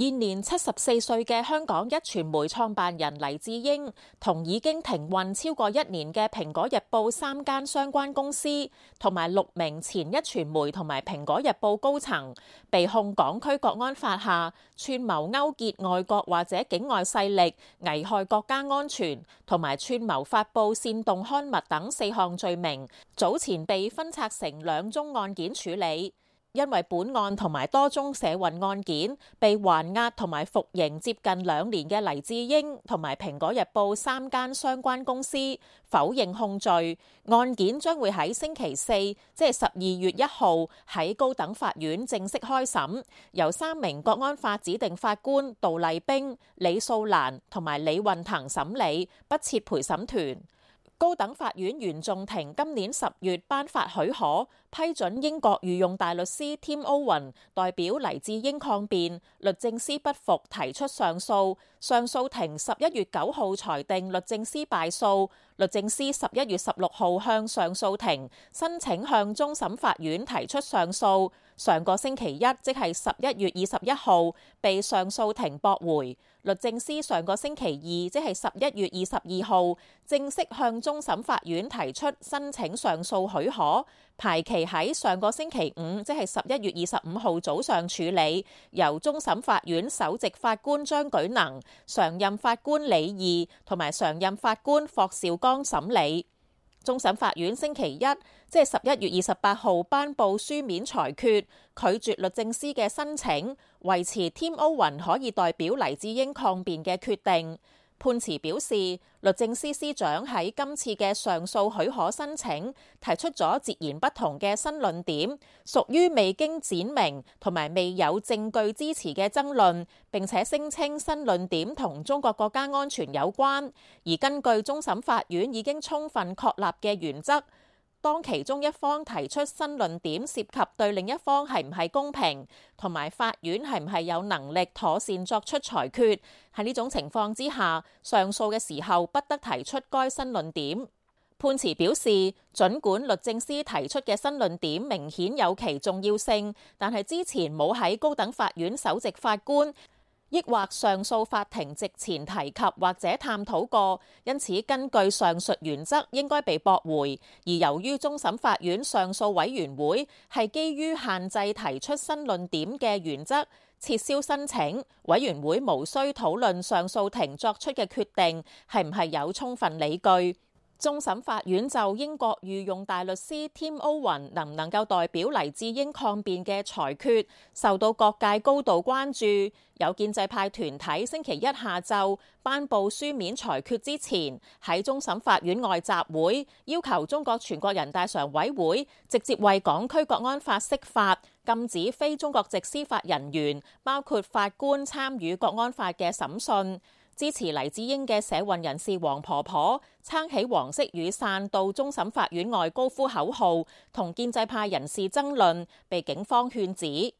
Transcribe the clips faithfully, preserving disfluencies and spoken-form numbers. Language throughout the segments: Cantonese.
現年七十四歲嘅香港壹傳媒創辦人黎智英，同已經停運超過一年嘅蘋果日報三間相關公司，同埋六名前壹傳媒同埋蘋果日報高層，被控港區國安法下串謀勾結外國或者境外勢力，危害國家安全，同埋串謀發布煽動刊物等四項罪名，早前被分拆成兩宗案件處理。因為本案同埋多宗社運案件被還押同埋服刑接近兩年嘅黎智英同埋蘋果日報三間相關公司否認控罪，案件將會喺星期四，即係十二月一號喺高等法院正式開審，由三名國安法指定法官杜麗冰、李素蘭同埋李運騰審理，不設陪審團。高等法院原訟庭今年十月頒發許可，批准英國御用大律師 Tim Owen 代表黎智英抗辯，律政司不服提出上訴，上訴庭十一月九號裁定律政司敗訴，律政司十一月十六號向上訴庭申請向終審法院提出上訴，上個星期一即係十一月二十一號被上訴庭駁回。律政司上個星期二，即係十一月二十二號，正式向終審法院提出申請上訴許可，排期喺上個星期五，即係十一月二十五號早上處理，由終審法院首席法官張舉能、常任法官李義同埋常任法官霍兆剛審理。終審法院星期一，即係十一月二十八號頒布書面裁決，拒絕律政司嘅申請，維持 Tim Owen 可以代表黎智英抗辯嘅決定。判詞表示，律政司司長喺今次嘅上訴許可申請提出咗截然不同嘅新論點，屬於未經闡明同埋未有證據支持嘅爭論，並且聲稱新論點同中國國家安全有關，而根據終審法院已經充分確立嘅原則，當其中一方提出新論點涉及對另一方係唔係公平，同埋法院係唔係有能力妥善作出裁決，喺呢種情況之下，上訴嘅時候不得提出該新論點。判詞表示，儘管律政司提出嘅新論點明顯有其重要性，但係之前冇喺高等法院首席法官抑或上訴法庭席前提及或者探討過，因此根據上述原則應該被駁回。而由於終審法院上訴委員會係基於限制提出新論點嘅原則撤銷申請，委員會無需討論上訴庭作出嘅決定係唔係有充分理據。終審法院就英國御用大律師 Tim Owen 能唔能夠代表黎智英抗辯嘅裁決，受到各界高度關注。有建制派團體星期一下晝頒布書面裁決之前，喺終審法院外集會，要求中國全國人大常委會直接為港區國安法釋法，禁止非中國籍司法人員，包括法官參與國安法嘅審訊。支持黎智英嘅社運人士黃婆婆撐起黃色雨傘到終審法院外高呼口號，同建制派人士爭論，被警方勸止。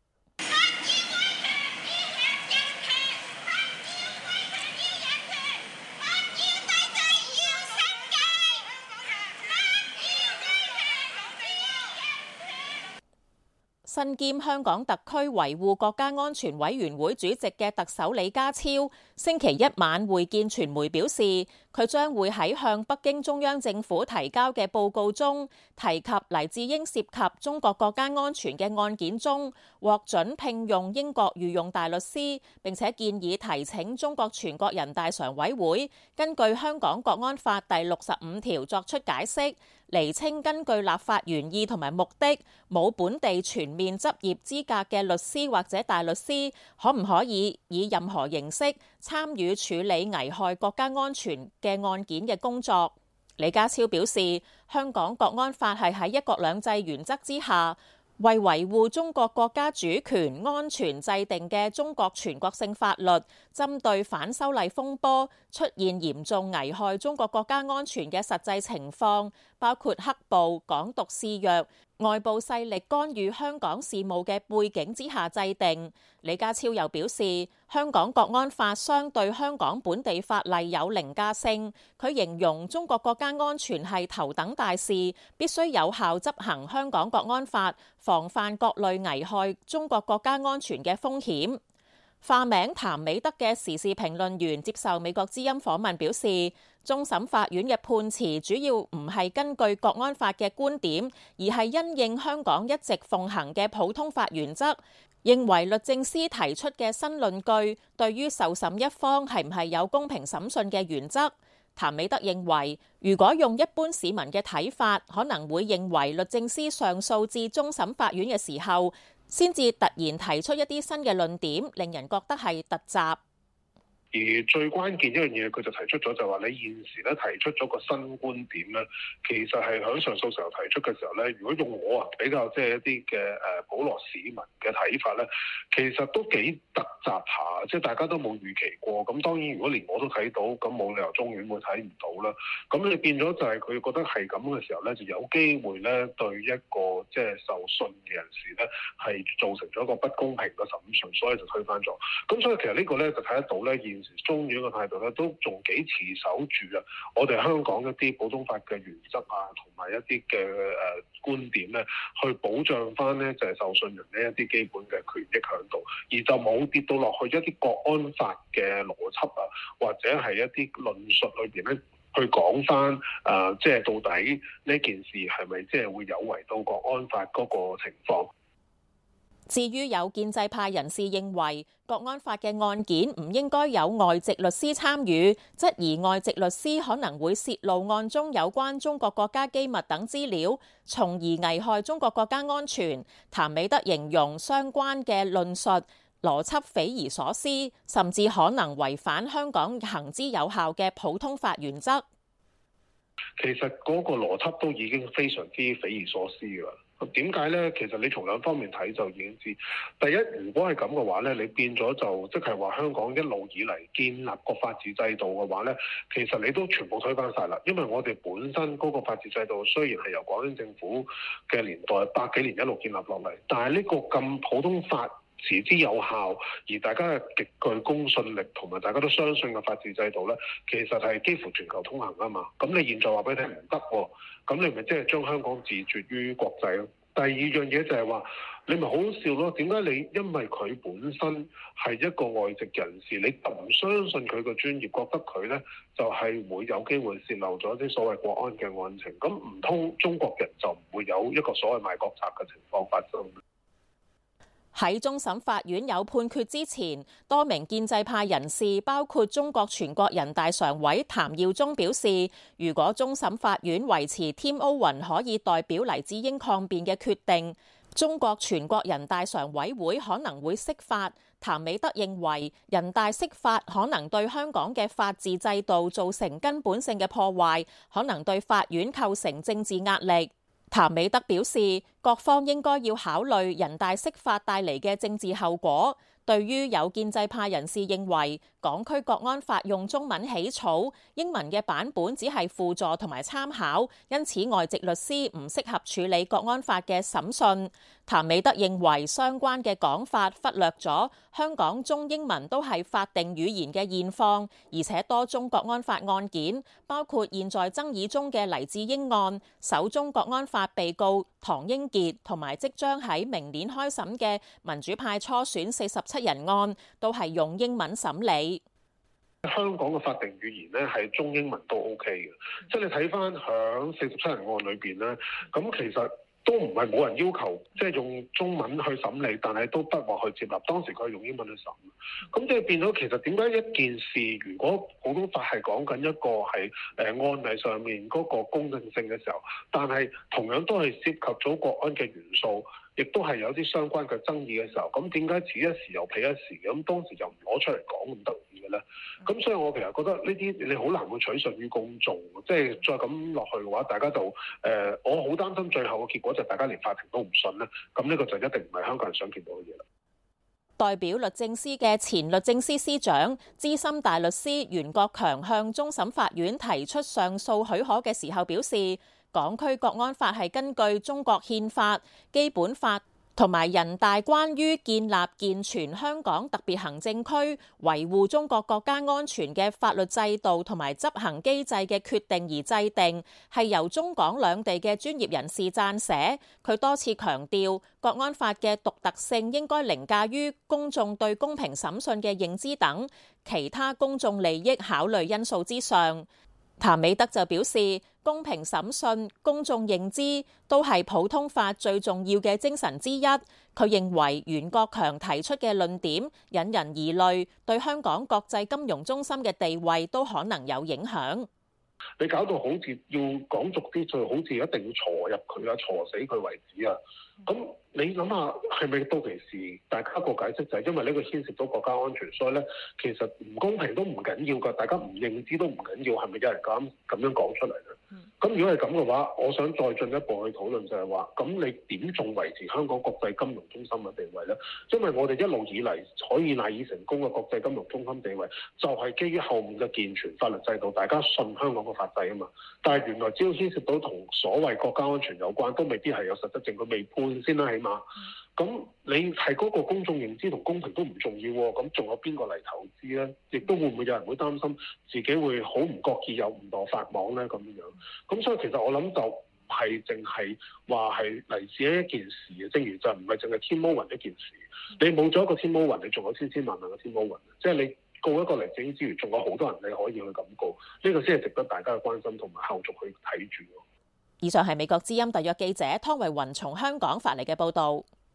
身兼香港特區維護國家安全委員會主席嘅特首李家超星期一晚會見傳媒表示，佢將會喺向北京中央政府提交嘅報告中提及黎智英涉及中國國家安全嘅案件中獲准聘用英國御用大律師，並且建議提請中國全國人大常委會根據香港國安法第六十五條作出解釋，釐清根據立法原意同埋目的冇本地全面執業資格嘅律師或者大律師，可唔可以以任何形式參與處理危害國家安全嘅案件嘅工作。李家超表示，香港國安法係喺一國兩制原則之下，為維護中國國家主權安全制定嘅中國全國性法律，針對反修例風波出現嚴重危害中國國家安全嘅實際情況，包括黑暴、港獨肆虐、外部勢力干預香港事務嘅背景之下制定。李家超又表示，香港國安法相對香港本地法例有凌駕性。佢形容中國國家安全係頭等大事，必須有效執行香港國安法，防範各類危害中國國家安全嘅風險。 化名譚美德嘅時事評論員接受美國之音訪問表示，終審法院嘅判詞主要唔係根據國安法嘅觀點，而係因應香港一直奉行嘅普通法原則，認為律政司提出嘅新論據對於受審一方係唔係有公平審訊嘅原則。譚美德認為，如果用一般市民嘅睇法，可能會認為律政司上訴至終審法院嘅時候，先至突然提出一啲新嘅論點，令人覺得係突襲。 而最關鍵一樣嘢，佢就提出咗就話你現時咧提出咗個新觀點咧，其實係喺上訴時候提出嘅時候咧，如果用我啊比較即係一啲嘅誒普羅市民嘅睇法咧，其實都幾突襲下，即係大家都冇預期過。咁當然如果連我都睇到，咁冇理由中院會睇唔到啦。咁你變咗就係佢覺得係咁嘅時候咧，就有機會咧對一個即係受訊嘅人士咧係造成咗一個不公平嘅審訊，所以就推翻咗。咁所以其實呢個咧就睇得到咧現中院嘅態度咧，都仲幾持守住啊！我哋香港一啲普通法嘅原則啊，同埋一啲嘅誒觀點咧，去保障翻咧就係受訊人呢一啲基本嘅權益喺度，而就冇跌到落去一啲國安法嘅邏輯啊，或者係一啲論述裏邊咧，去講翻誒，即係到底呢件事係咪即係會有違到國安法嗰個情況。 至於有建制派人士認為國安法嘅案件唔應該有外籍律師參與，質疑外籍律師可能會泄露案中有關中國國家機密等資料，從而危害中國國家安全。譚美德形容相關嘅論述邏輯匪夷所思，甚至可能違反香港行之有效嘅普通法原則。 其實嗰個邏輯都已經非常之匪夷所思㗎。點解咧？其實你從兩方面睇就已經知。第一，如果係咁嘅話咧，你變咗就即係話香港一路以嚟建立個法治制度嘅話咧，其實你都全部推翻晒啦。因為我哋本身嗰個法治制度雖然係由港英政府嘅年代百幾年一路建立落嚟，但係呢個咁普通法持之有效，而大家嘅極具公信力同埋大家都相信嘅法治制度咧，其實係幾乎全球通行啊嘛。咁你現在話俾你聽唔得喎，咁你咪即係將香港自絕於國際咯。第二樣嘢就係話，你咪好笑咯？點解你因為佢本身係一個外籍人士，你就唔相信佢個專業，覺得佢咧就係會有機會泄漏咗啲所謂國安嘅案情？咁唔通中國人就唔會有一個所謂賣國賊嘅情況發生？ 喺終審法院有判決之前，多名建制派人士，包括中國全國人大常委譚耀宗表示，如果終審法院維持 Tim Owen 可以代表黎智英抗辯嘅決定，中國全國人大常委會可能會釋法。譚美德認為，人大釋法可能對香港嘅法治制度造成根本性嘅破壞，可能對法院構成政治壓力。譚美德表示，各方應該要考慮人大釋法帶嚟嘅政治後果。對於有建制派人士認為港區國安法用中文起草，英文嘅版本只係輔助同埋參考，因此外籍律師唔適合處理國安法嘅審訊。譚美德認為相關嘅講法忽略咗香港中英文都係法定語言嘅現況，而且多宗國安法案件，包括現在爭議中嘅黎智英案、首宗國安法被告唐英傑同埋即將喺明年開審嘅民主派初選四十七人案，都係用英文審理。 香港嘅法定語言咧係中英文都 OK 嘅，即係你睇翻響四十七人案裏邊咧，咁其實都唔係冇人要求，即係用中文去審理，但係都不獲去接納。當時佢係用英文去審，咁即係變咗其實點解一件事，如果普通法係講緊一個係誒案例上面嗰個公正性嘅時候，但係同樣都係涉及咗國安嘅元素，亦都係有啲相關嘅爭議嘅時候，咁點解此一時又彼一時嘅？咁當時就唔攞出嚟講咁得意嘅咧？咁所以我其實覺得呢啲你好難會取信於公眾，即係再咁落去嘅話，大家就誒、呃，我好擔心最後嘅結果就係大家連法庭都唔信咧。咁呢個就一定唔係香港人想見到嘅嘢啦。 代表律政司嘅前律政司司長、資深大律師袁國強向終審法院提出上訴許可嘅時候表示，港區國安法係根據中國憲法、基本法同埋人大關於建立健全香港特別行政區維護中國國家安全嘅法律制度同埋執行機制嘅決定而制定，係由中港兩地嘅專業人士撰寫。佢多次強調，國安法嘅獨特性應該凌駕於公眾對公平審訊嘅認知等其他公眾利益考慮因素之上。譚美德就表示，公平審訊、公眾認知都係普通法最重要嘅精神之一。佢認為袁國強提出嘅論點引人疑慮，對香港國際金融中心嘅地位都可能有影響。 你搞到好似要講俗啲，就好似一定要鋤入佢啊，鋤死佢為止啊！咁你諗下，係咪到期時大家個解釋就係因為呢個牽涉到國家安全，所以咧其實唔公平都唔緊要㗎，大家唔認知都唔緊要，係咪有人咁咁樣講出嚟咧？咁、嗯、如果係咁嘅話，我想再進一步去討論就係話，咁你點仲維持香港國際金融中心嘅地位咧？因為我哋一路以嚟可以賴以成功嘅國際金融中心地位，就係、是、基於後面嘅健全法律制度，大家信香港個法制啊嘛。但係原來只要牽涉到同所謂國家安全有關，都未必係有實質證據未判先啦，起碼。咁你係嗰個公眾認知同公平都唔重要喎，咁仲有邊個嚟投資咧？亦都會唔會有人會擔心自己會好唔覺意有誤墮法網咧？咁樣，咁所以其實我諗就唔係淨係話係嚟自一件事嘅，正如就唔係淨係天魔雲一件事。你冇咗一個天魔雲，你仲有千千萬萬嘅天魔雲，即係你告一個黎智英之餘，仲有好多人你可以去咁告，呢個先係值得大家嘅關心同埋後續去睇住。 以上係美國之音特約記者湯慧雲從香港發嚟嘅報導。